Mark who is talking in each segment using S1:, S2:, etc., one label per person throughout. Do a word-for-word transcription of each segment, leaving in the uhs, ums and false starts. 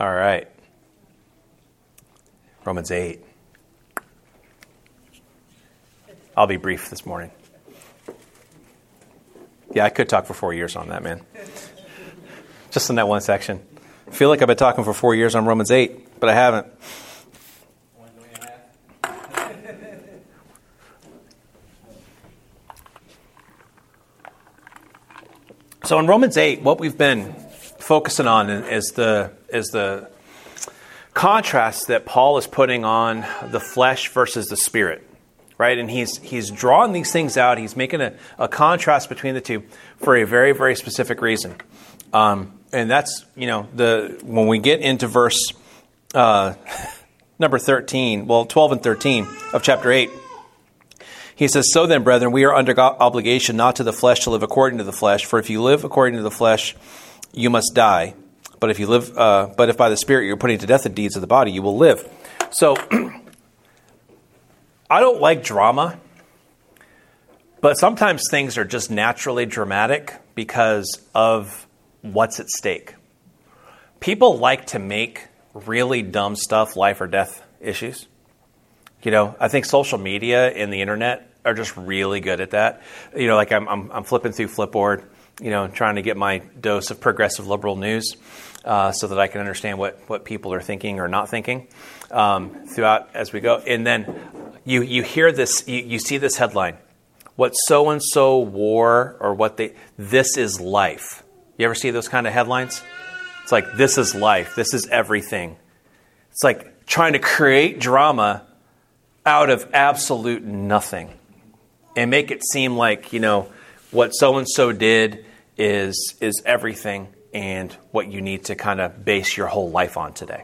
S1: All right. Romans eight. I'll be brief this morning. Yeah, I could talk for four years on that, man. Just in that one section. I feel like I've been talking for four years on Romans eight, but I haven't. So in Romans eight, what we've been focusing on is the is the contrast that Paul is putting on the flesh versus the spirit, right? And he's he's drawing these things out. He's making a, a contrast between the two for a very, very specific reason. Um, and that's, you know, the when we get into verse uh, number thirteen, well, twelve and thirteen of chapter eight, he says, "So then, brethren, we are under obligation not to the flesh to live according to the flesh. For if you live according to the flesh, you must die. But if you live, uh, but if by the Spirit you're putting to death the deeds of the body, you will live." So, I don't like drama, but sometimes things are just naturally dramatic because of what's at stake. People like to make really dumb stuff life or death issues. You know, I think social media and the internet are just really good at that. You know, like I'm, I'm, I'm flipping through Flipboard, you know, trying to get my dose of progressive liberal news uh, so that I can understand what, what people are thinking or not thinking um, throughout as we go. And then you you hear this, you, you see this headline, what so-and-so wore or what they, this is life. You ever see those kind of headlines? It's like, this is life. This is everything. It's like trying to create drama out of absolute nothing and make it seem like, you know, what so-and-so did is is everything and what you need to kind of base your whole life on today.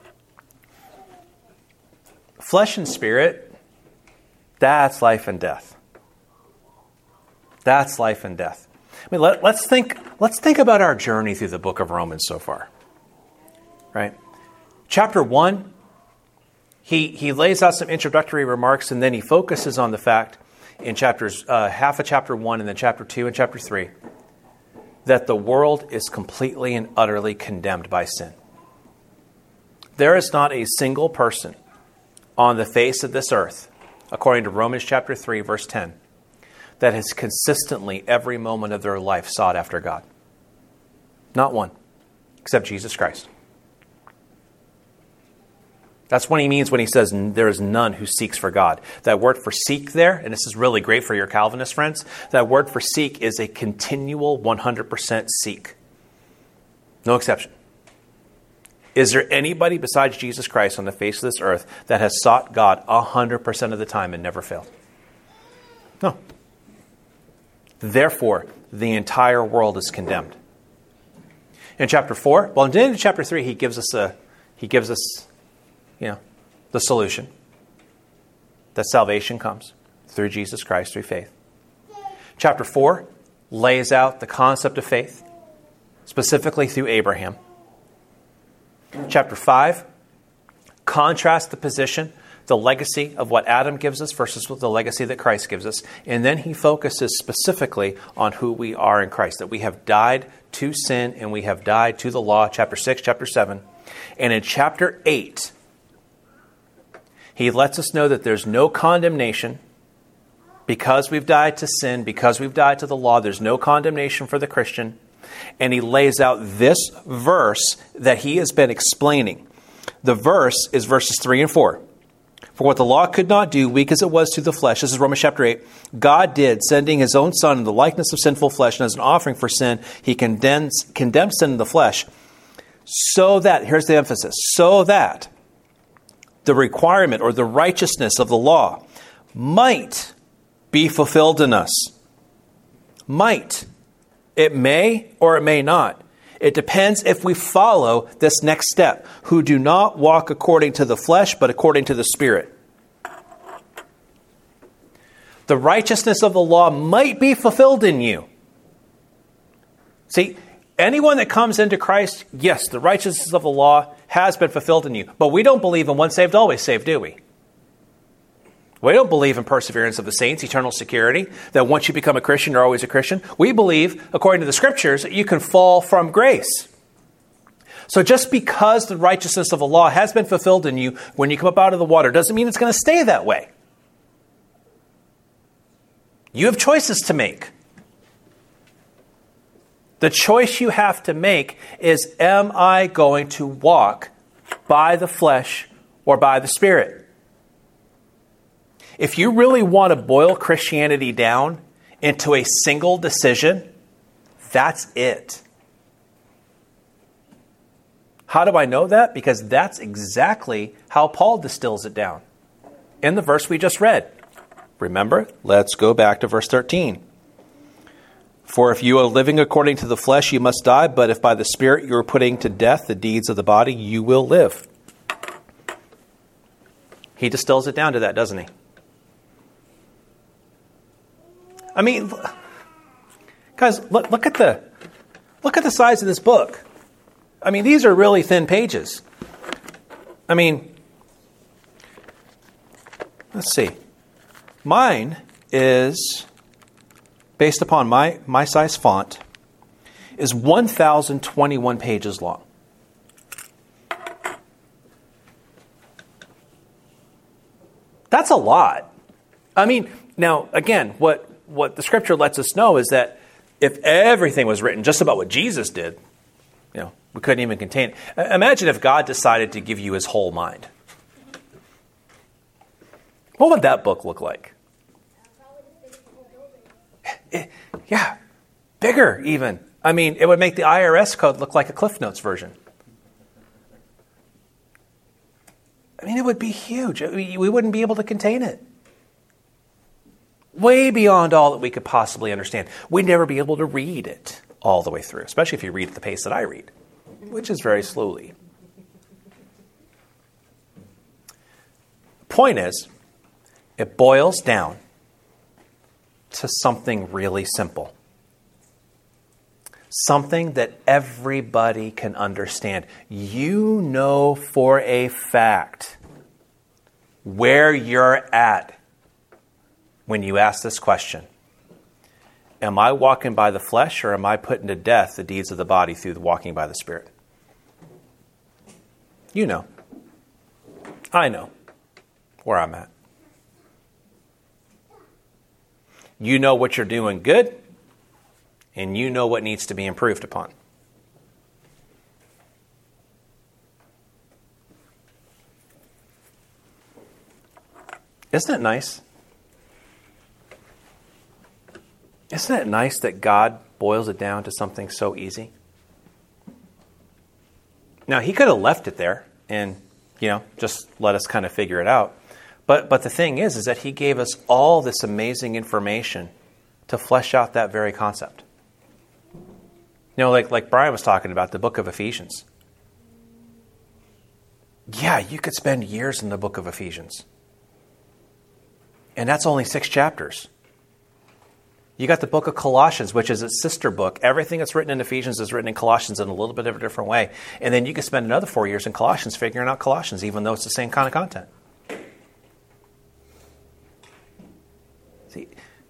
S1: Flesh and spirit, that's life and death. That's life and death. I mean, let, let's think let's think about our journey through the book of Romans so far. Right? Chapter one, He he lays out some introductory remarks, and then he focuses on the fact in chapters uh, half of chapter one and then chapter two and chapter three that the world is completely and utterly condemned by sin. There is not a single person on the face of this earth, according to Romans chapter three, verse ten, that has consistently every moment of their life sought after God. Not one, except Jesus Christ. That's what he means when he says there is none who seeks for God. That word for seek there, and this is really great for your Calvinist friends, that word for seek is a continual one hundred percent seek. No exception. Is there anybody besides Jesus Christ on the face of this earth that has sought God one hundred percent of the time and never failed? No. Therefore, the entire world is condemned. In chapter four, well, in chapter three, he gives us a, he gives us, you know, the solution that salvation comes through Jesus Christ, through faith. Chapter four lays out the concept of faith, specifically through Abraham. Chapter five contrasts the position, the legacy of what Adam gives us versus the legacy that Christ gives us. And then he focuses specifically on who we are in Christ, that we have died to sin and we have died to the law, chapter six, chapter seven. And in chapter eight, he lets us know that there's no condemnation because we've died to sin, because we've died to the law. There's no condemnation for the Christian. And he lays out this verse that he has been explaining. The verse is verses three and four. For what the law could not do, weak as it was to the flesh, this is Romans chapter eight, God did, sending his own Son in the likeness of sinful flesh, and as an offering for sin, he condemns, condemned sin in the flesh, so that, here's the emphasis, so that the requirement or the righteousness of the law might be fulfilled in us. Might. It may or it may not. It depends if we follow this next step, who do not walk according to the flesh, but according to the Spirit. The righteousness of the law might be fulfilled in you. See, anyone that comes into Christ, yes, the righteousness of the law has been fulfilled in you. But we don't believe in once saved, always saved, do we? We don't believe in perseverance of the saints, eternal security, that once you become a Christian, you're always a Christian. We believe, according to the Scriptures, that you can fall from grace. So just because the righteousness of the law has been fulfilled in you when you come up out of the water doesn't mean it's going to stay that way. You have choices to make. The choice you have to make is, am I going to walk by the flesh or by the Spirit? If you really want to boil Christianity down into a single decision, that's it. How do I know that? Because that's exactly how Paul distills it down in the verse we just read. Remember, let's go back to verse thirteen. For if you are living according to the flesh, you must die. But if by the Spirit you are putting to death the deeds of the body, you will live. He distills it down to that, doesn't he? I mean, guys, look, look at the look at the size of this book. I mean, these are really thin pages. I mean, let's see. Mine is, based upon my, my size font, is one thousand twenty-one pages long. That's a lot. I mean, now, again, what, what the Scripture lets us know is that if everything was written just about what Jesus did, you know, we couldn't even contain it. Imagine if God decided to give you his whole mind. What would that book look like? It, yeah, bigger even. I mean, it would make the I R S code look like a Cliff Notes version. I mean, it would be huge. We wouldn't be able to contain it. Way beyond all that we could possibly understand. We'd never be able to read it all the way through, especially if you read at the pace that I read, which is very slowly. Point is, it boils down to something really simple. Something that everybody can understand. You know for a fact where you're at when you ask this question. Am I walking by the flesh, or am I putting to death the deeds of the body through the walking by the Spirit? You know. I know where I'm at. You know what you're doing good, and you know what needs to be improved upon. Isn't it nice? Isn't it nice that God boils it down to something so easy? Now, he could have left it there and, you know, just let us kind of figure it out. But but the thing is, is that he gave us all this amazing information to flesh out that very concept. You know, like, like Brian was talking about, the book of Ephesians. Yeah, you could spend years in the book of Ephesians. And that's only six chapters. You got the book of Colossians, which is its sister book. Everything that's written in Ephesians is written in Colossians in a little bit of a different way. And then you can spend another four years in Colossians figuring out Colossians, even though it's the same kind of content. See,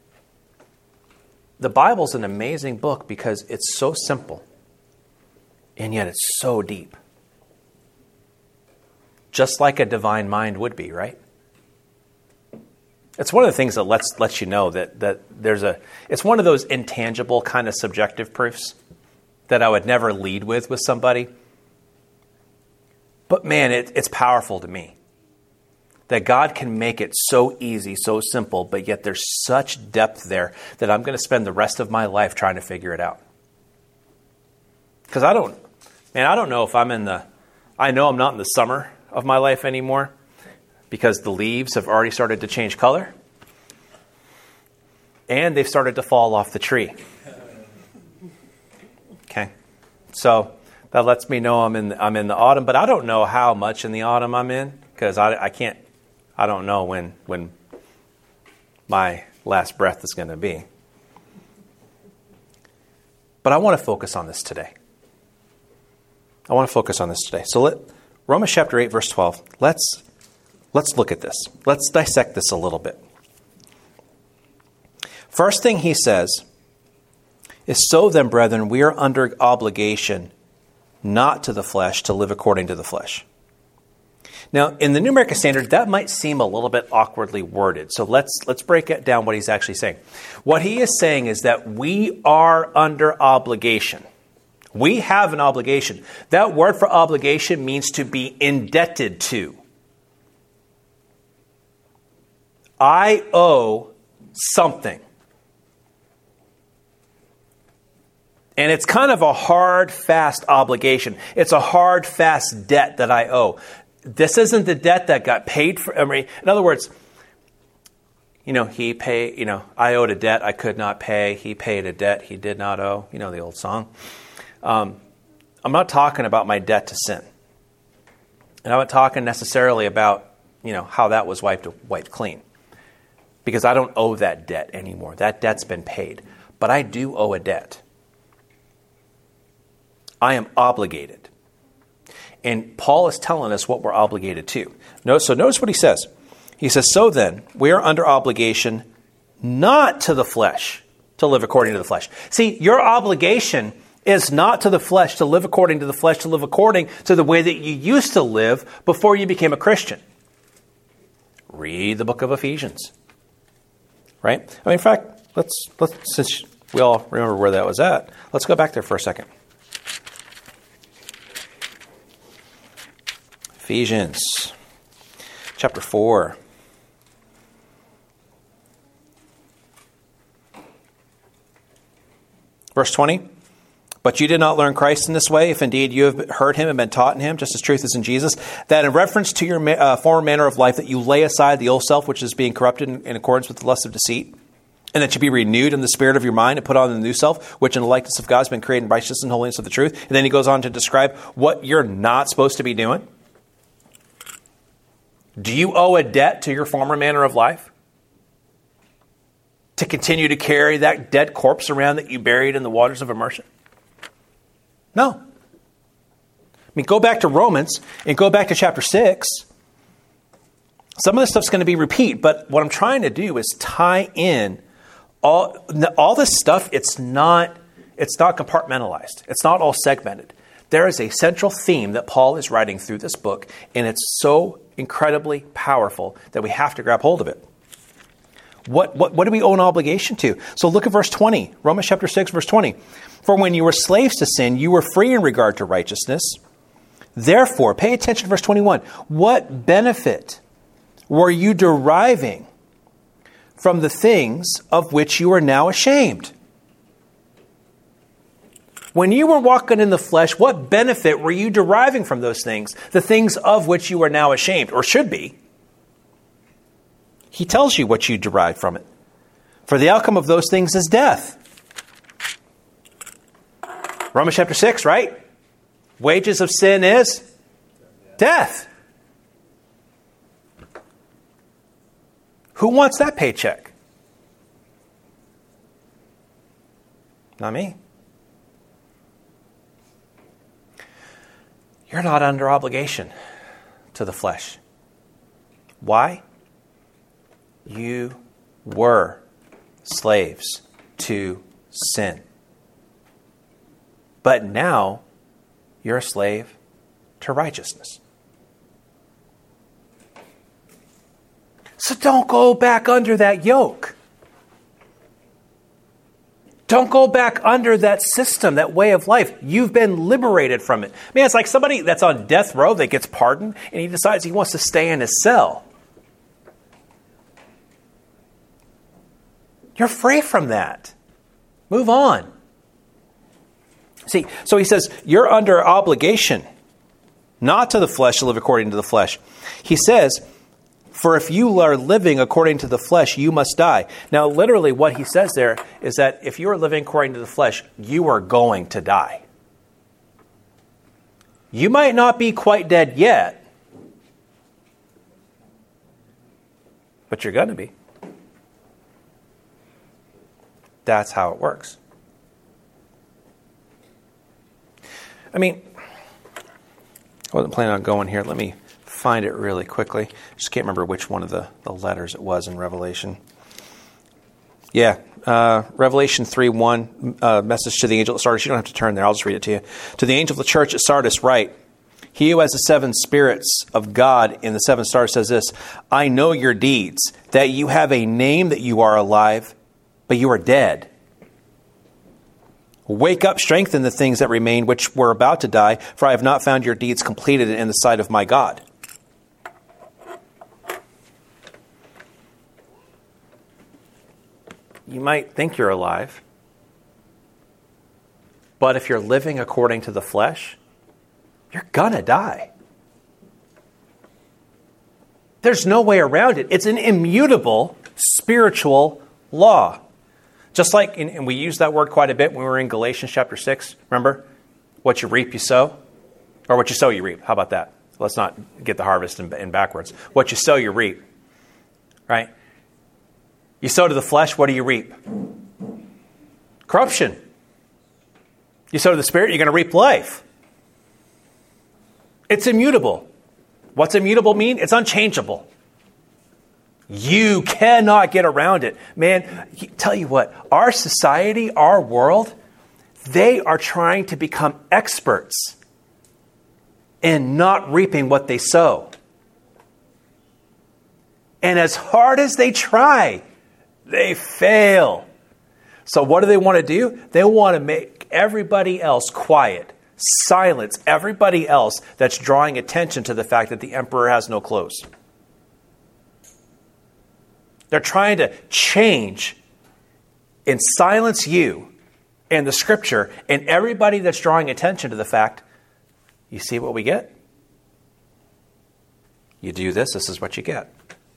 S1: the Bible's an amazing book because it's so simple, and yet it's so deep. Just like a divine mind would be, right? It's one of the things that lets lets you know that that there's a. It's one of those intangible kind of subjective proofs that I would never lead with with somebody. But man, it, it's powerful to me that God can make it so easy, so simple, but yet there's such depth there that I'm going to spend the rest of my life trying to figure it out. Because I don't, man, I don't know if I'm in the. I know I'm not in the summer of my life anymore, because the leaves have already started to change color and they've started to fall off the tree. Okay, so that lets me know I'm in the, I'm in the autumn, but I don't know how much in the autumn I'm in, because I, I can't, I don't know when when my last breath is going to be. But I want to focus on this today. I want to focus on this today. So let Romans chapter eight, verse twelve. Let's Let's look at this. Let's dissect this a little bit. First thing he says is, so then, brethren, we are under obligation not to the flesh, to live according to the flesh. Now, in the New American Standard, that might seem a little bit awkwardly worded. So let's let's break it down what he's actually saying. What he is saying is that we are under obligation. We have an obligation. That word for obligation means to be indebted to. I owe something. And it's kind of a hard, fast obligation. It's a hard, fast debt that I owe. This isn't the debt that got paid for. I mean, in other words, you know, he paid, you know, I owed a debt I could not pay. He paid a debt he did not owe. You know the old song. Um, I'm not talking about my debt to sin. And I'm not talking necessarily about, you know, how that was wiped, wiped clean. Because I don't owe that debt anymore. That debt's been paid. But I do owe a debt. I am obligated. And Paul is telling us what we're obligated to. Notice, so notice what he says. He says, so then, we are under obligation not to the flesh to live according to the flesh. See, your obligation is not to the flesh to live according to the flesh, to live according to the way that you used to live before you became a Christian. Read the book of Ephesians. Right? I mean, in fact, let's, let's since we all remember where that was at, let's go back there for a second. Ephesians chapter four. Verse twenty. But you did not learn Christ in this way, if indeed you have heard him and been taught in him, just as truth is in Jesus, that in reference to your uh, former manner of life, that you lay aside the old self, which is being corrupted in, in accordance with the lust of deceit, and that you be renewed in the spirit of your mind and put on the new self, which in the likeness of God has been created in righteousness and holiness of the truth. And then he goes on to describe what you're not supposed to be doing. Do you owe a debt to your former manner of life? To continue to carry that dead corpse around that you buried in the waters of immersion? No. I mean, go back to Romans and go back to chapter six. Some of this stuff's going to be repeat, but what I'm trying to do is tie in all, all this stuff. It's not, it's not compartmentalized. It's not all segmented. There is a central theme that Paul is writing through this book, and it's so incredibly powerful that we have to grab hold of it. What, what, what do we owe an obligation to? So look at verse twenty, Romans chapter six, verse twenty. For when you were slaves to sin, you were free in regard to righteousness. Therefore, pay attention to verse twenty-one. What benefit were you deriving from the things of which you are now ashamed? When you were walking in the flesh, what benefit were you deriving from those things? The things of which you are now ashamed, or should be. He tells you what you derive from it. For the outcome of those things is death. Romans chapter six, right? Wages of sin is death. Who wants that paycheck? Not me. You're not under obligation to the flesh. Why? You were slaves to sin. But now you're a slave to righteousness. So don't go back under that yoke. Don't go back under that system, that way of life. You've been liberated from it. Man, it's like somebody that's on death row that gets pardoned and he decides he wants to stay in his cell. You're free from that. Move on. See, so he says, you're under obligation, not to the flesh to live according to the flesh. He says, for if you are living according to the flesh, you must die. Now, literally what he says there is that if you are living according to the flesh, you are going to die. You might not be quite dead yet, but you're going to be. That's how it works. I mean, I wasn't planning on going here. Let me find it really quickly. Just can't remember which one of the, the letters it was in Revelation. Yeah. Uh, Revelation three one, uh, message to the angel at Sardis. You don't have to turn there. I'll just read it to you. To the angel of the church at Sardis write, he who has the seven spirits of God in the seven stars says this, I know your deeds, that you have a name, that you are alive, but you are dead. Wake up, strengthen the things that remain, which were about to die, for I have not found your deeds completed in the sight of my God. You might think you're alive, but if you're living according to the flesh, you're gonna die. There's no way around it. It's an immutable spiritual law. Just like, in, and we used that word quite a bit when we were in Galatians chapter six. Remember? What you reap, you sow. Or what you sow, you reap. How about that? Let's not get the harvest in, in backwards. What you sow, you reap. Right? You sow to the flesh, what do you reap? Corruption. You sow to the Spirit, you're going to reap life. It's immutable. What's immutable mean? It's unchangeable. You cannot get around it. Man, tell you what, our society, our world, they are trying to become experts in not reaping what they sow. And as hard as they try, they fail. So what do they want to do? They want to make everybody else quiet, silence everybody else that's drawing attention to the fact that the emperor has no clothes. They're trying to change and silence you and the scripture and everybody that's drawing attention to the fact, you see what we get? You do this, this is what you get.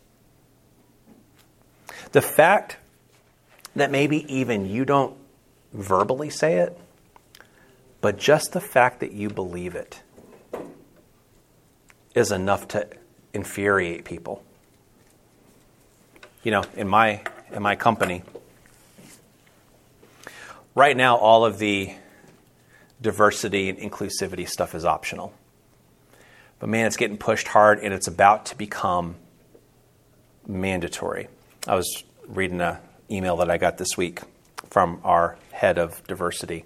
S1: The fact that maybe even you don't verbally say it, but just the fact that you believe it is enough to infuriate people. You know, in my in my company, right now all of the diversity and inclusivity stuff is optional. But man, it's getting pushed hard and it's about to become mandatory. I was reading an email that I got this week from our head of diversity,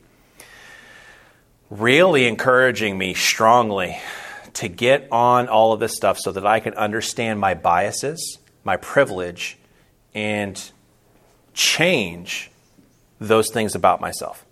S1: really encouraging me strongly to get on all of this stuff so that I can understand my biases, my privilege, and change those things about myself.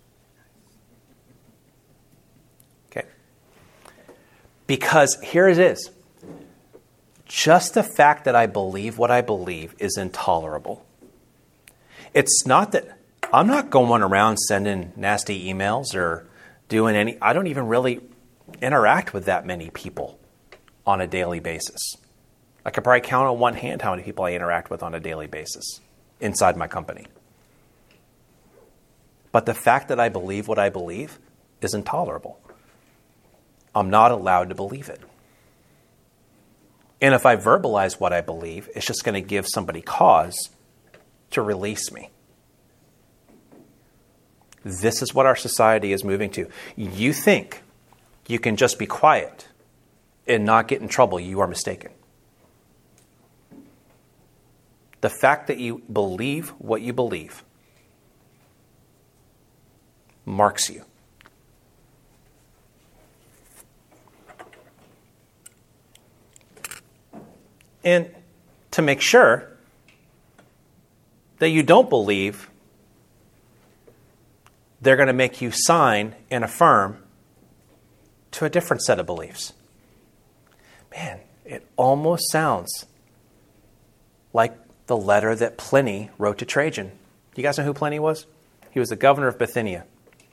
S1: Okay? Because here it is. Just the fact that I believe what I believe is intolerable. It's not that I'm not going around sending nasty emails or doing any, I don't even really interact with that many people on a daily basis. I could probably count on one hand how many people I interact with on a daily basis inside my company. But the fact that I believe what I believe is intolerable. I'm not allowed to believe it. And if I verbalize what I believe, it's just going to give somebody cause to release me. This is what our society is moving to. You think you can just be quiet and not get in trouble, you are mistaken. The fact that you believe what you believe marks you. And to make sure that you don't believe, they're going to make you sign and affirm to a different set of beliefs. Man, it almost sounds like the letter that Pliny wrote to Trajan. You guys know who Pliny was? He was the governor of Bithynia.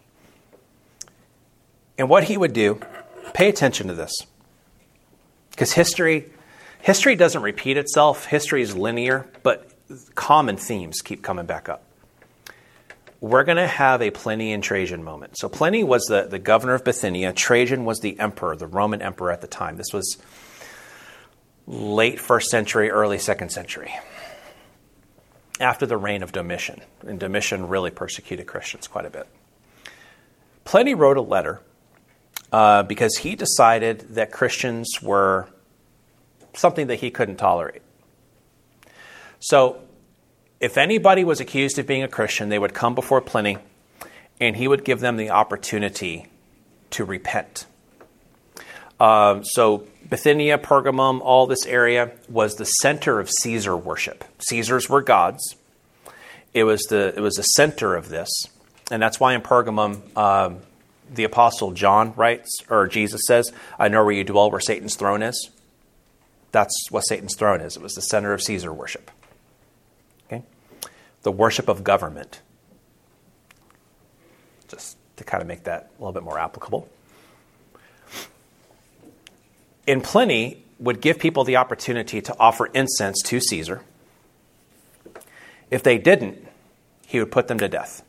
S1: And what he would do, pay attention to this. Because history, history doesn't repeat itself. History is linear, but common themes keep coming back up. We're going to have a Pliny and Trajan moment. So Pliny was the, the governor of Bithynia. Trajan was the emperor, the Roman emperor at the time. This was late first century, early second century. After the reign of Domitian. And Domitian really persecuted Christians quite a bit. Pliny wrote a letter uh, because he decided that Christians were something that he couldn't tolerate. So if anybody was accused of being a Christian, they would come before Pliny, and he would give them the opportunity to repent. Uh, so Bithynia, Pergamum, all this area was the center of Caesar worship. Caesars were gods. It was the it was the center of this, and that's why in Pergamum, um, the Apostle John writes, or Jesus says, "I know where you dwell, where Satan's throne is." That's what Satan's throne is. It was the center of Caesar worship. Okay, the worship of government. Just to kind of make that a little bit more applicable. And Pliny would give people the opportunity to offer incense to Caesar. If they didn't, he would put them to death.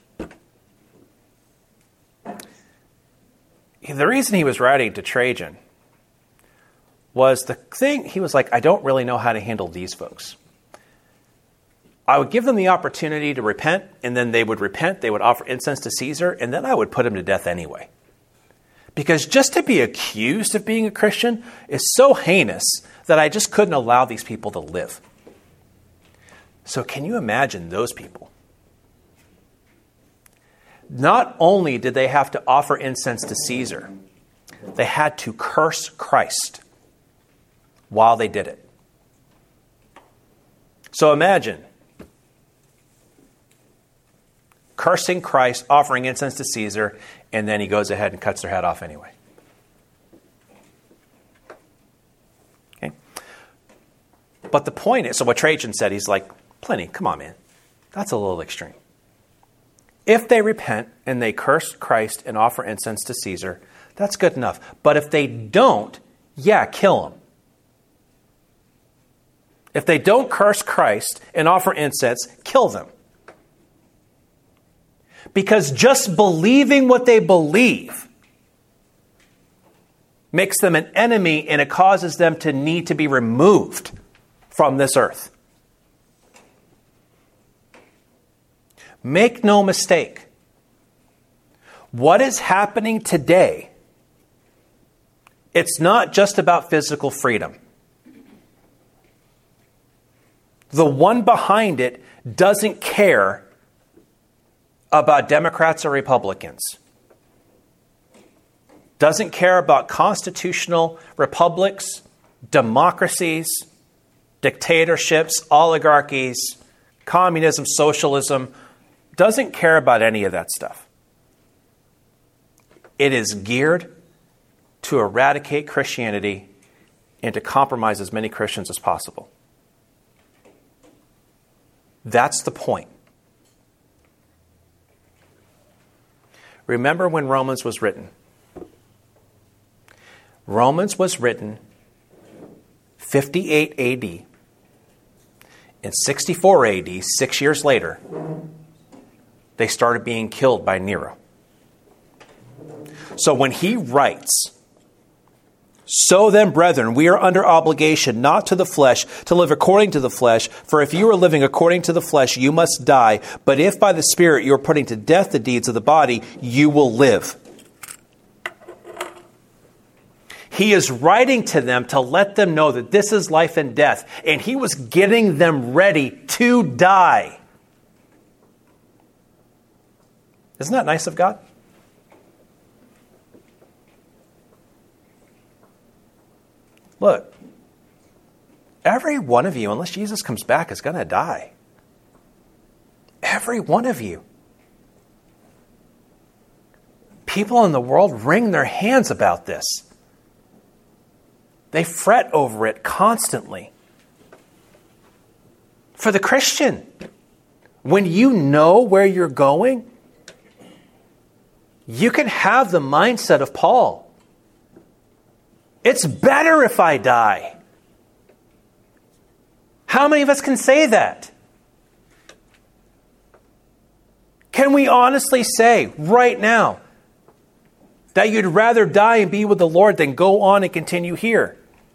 S1: The reason he was writing to Trajan was the thing, he was like, I don't really know how to handle these folks. I would give them the opportunity to repent, and then they would repent, they would offer incense to Caesar, and then I would put them to death anyway. Because just to be accused of being a Christian is so heinous that I just couldn't allow these people to live. So can you imagine those people? Not only did they have to offer incense to Caesar, they had to curse Christ while they did it. So imagine cursing Christ, offering incense to Caesar, and then he goes ahead and cuts their head off anyway. Okay. But the point is, so what Trajan said, he's like, Pliny, come on, man. That's a little extreme. If they repent and they curse Christ and offer incense to Caesar, that's good enough. But if they don't, yeah, kill them. If they don't curse Christ and offer incense, kill them. Because just believing what they believe makes them an enemy, and it causes them to need to be removed from this earth. Make no mistake. What is happening today, it's not just about physical freedom. The one behind it doesn't care about Democrats or Republicans. Doesn't care about constitutional republics, democracies, dictatorships, oligarchies, communism, socialism. Doesn't care about any of that stuff. It is geared to eradicate Christianity and to compromise as many Christians as possible. That's the point. Remember when Romans was written? Romans was written fifty-eight A D. In sixty-four A D, six years later, they started being killed by Nero. So when he writes, "So then, brethren, we are under obligation not to the flesh to live according to the flesh. For if you are living according to the flesh, you must die. But if by the Spirit you are putting to death the deeds of the body, you will live." He is writing to them to let them know that this is life and death. And he was getting them ready to die. Isn't that nice of God? Look, every one of you, unless Jesus comes back, is going to die. Every one of you. People in the world wring their hands about this. They fret over it constantly. For the Christian, when you know where you're going, you can have the mindset of Paul. It's better if I die. How many of us can say that? Can we honestly say right now that you'd rather die and be with the Lord than go on and continue here?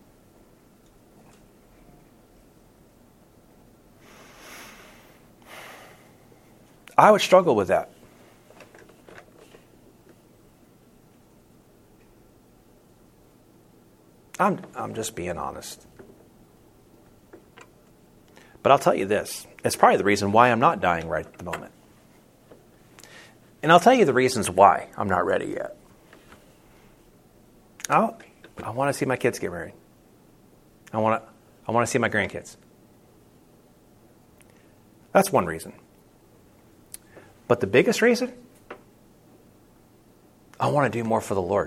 S1: I would struggle with that. I'm, I'm just being honest. But I'll tell you this. It's probably the reason why I'm not dying right at the moment. And I'll tell you the reasons why I'm not ready yet. I'll, I want to see my kids get married. I want to, I want to see my grandkids. That's one reason. But the biggest reason, I want to do more for the Lord.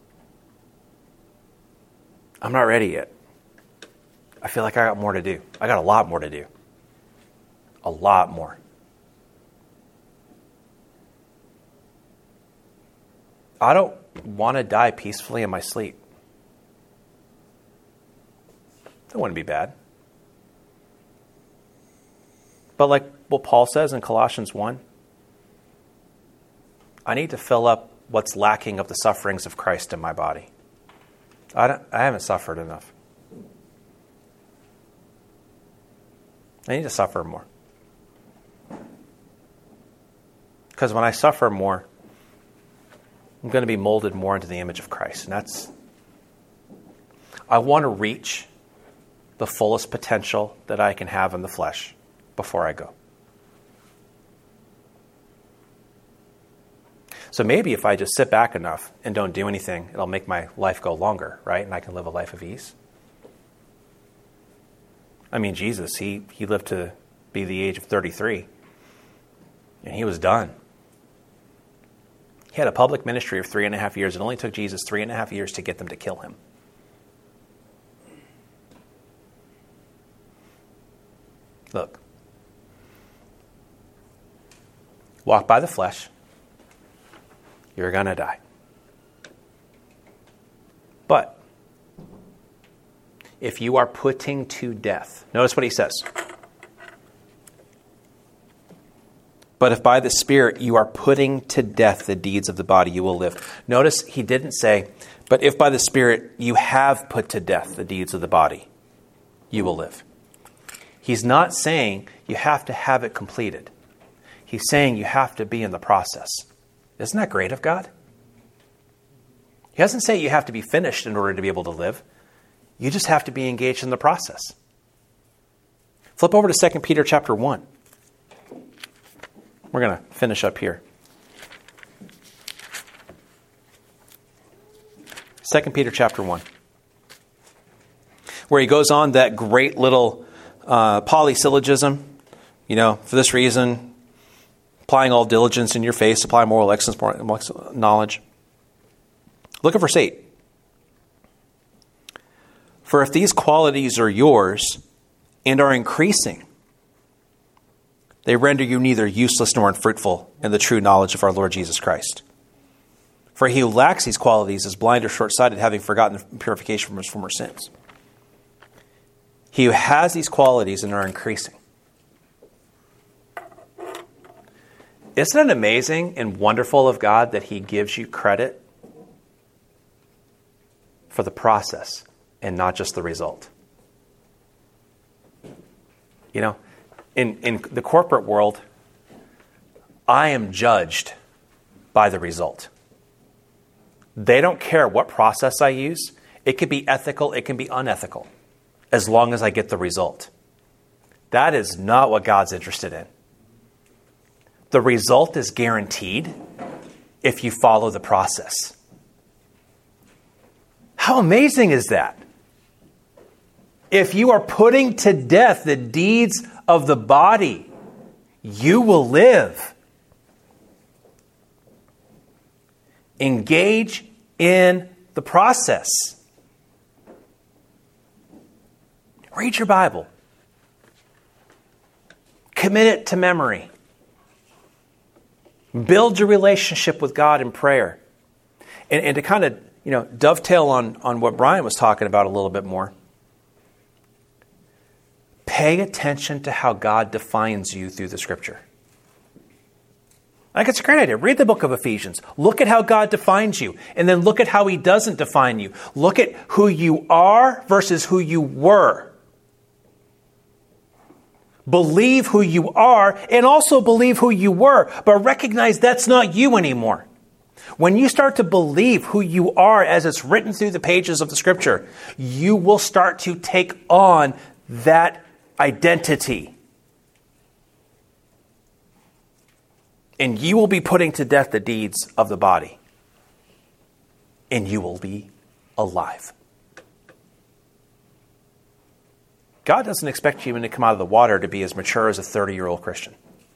S1: I'm not ready yet. I feel like I got more to do. I got a lot more to do. A lot more. I don't want to die peacefully in my sleep. That wouldn't be bad. But like what Paul says in Colossians one, I need to fill up what's lacking of the sufferings of Christ in my body. I, don't, I haven't suffered enough. I need to suffer more. Because when I suffer more, I'm going to be molded more into the image of Christ. And that's, I want to reach the fullest potential that I can have in the flesh before I go. So maybe if I just sit back enough and don't do anything, it'll make my life go longer, right? And I can live a life of ease. I mean, Jesus, he, he lived to be the age of thirty-three. And he was done. He had a public ministry of three and a half years. It only took Jesus three and a half years to get them to kill him. Look. Walk by the flesh. You're going to die. But if you are putting to death, notice what he says. But if by the Spirit you are putting to death the deeds of the body, you will live. Notice he didn't say, but if by the Spirit you have put to death the deeds of the body, you will live. He's not saying you have to have it completed. He's saying you have to be in the process. Isn't that great of God? He doesn't say you have to be finished in order to be able to live. You just have to be engaged in the process. Flip over to Second Peter chapter one. We're going to finish up here. Second Peter chapter one. Where he goes on that great little uh, polysyllogism. You know, for this reason, applying all diligence in your faith, supply moral excellence, moral knowledge. Look at verse eight. For if these qualities are yours and are increasing, they render you neither useless nor unfruitful in the true knowledge of our Lord Jesus Christ. For he who lacks these qualities is blind or short-sighted, having forgotten the purification from his former sins. He who has these qualities and are increasing. Isn't it amazing and wonderful of God that he gives you credit for the process and not just the result? You know, in, in the corporate world, I am judged by the result. They don't care what process I use. It could be ethical, it can be unethical, as long as I get the result. That is not what God's interested in. The result is guaranteed if you follow the process. How amazing is that? If you are putting to death the deeds of the body, you will live. Engage in the process. Read your Bible. Commit it to memory. Build your relationship with God in prayer. And, and to kind of, you know, dovetail on, on what Brian was talking about a little bit more. Pay attention to how God defines you through the Scripture. I think it's a great idea. Read the book of Ephesians. Look at how God defines you. And then look at how he doesn't define you. Look at who you are versus who you were. Believe who you are and also believe who you were. But recognize that's not you anymore. When you start to believe who you are as it's written through the pages of the Scripture, you will start to take on that identity. And you will be putting to death the deeds of the body. And you will be alive. God doesn't expect you even to come out of the water to be as mature as a thirty-year-old Christian.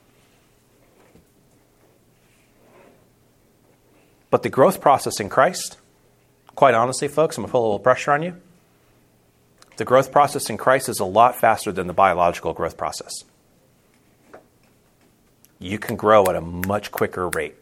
S1: But the growth process in Christ, quite honestly, folks, I'm going to put a little pressure on you. The growth process in Christ is a lot faster than the biological growth process. You can grow at a much quicker rate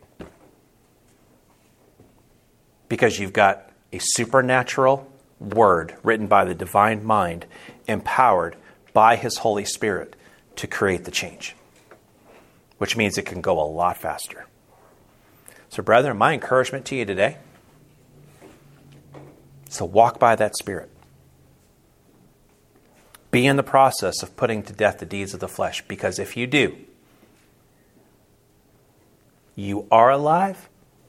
S1: because you've got a supernatural word written by the divine mind, empowered by his Holy Spirit to create the change, which means it can go a lot faster. So, brethren, my encouragement to you today is to walk by that Spirit. Be in the process of putting to death the deeds of the flesh, because if you do, you are alive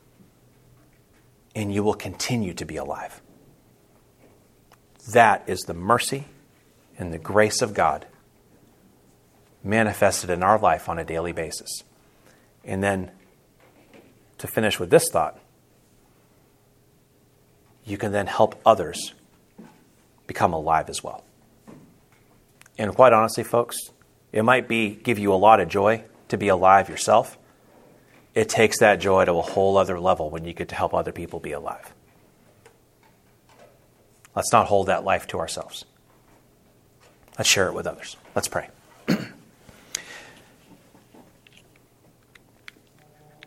S1: and you will continue to be alive. That is the mercy and the grace of God manifested in our life on a daily basis. And then, to finish with this thought, you can then help others become alive as well. And quite honestly, folks, it might be give you a lot of joy to be alive yourself. It takes that joy to a whole other level when you get to help other people be alive. Let's not hold that life to ourselves. Let's share it with others. Let's pray.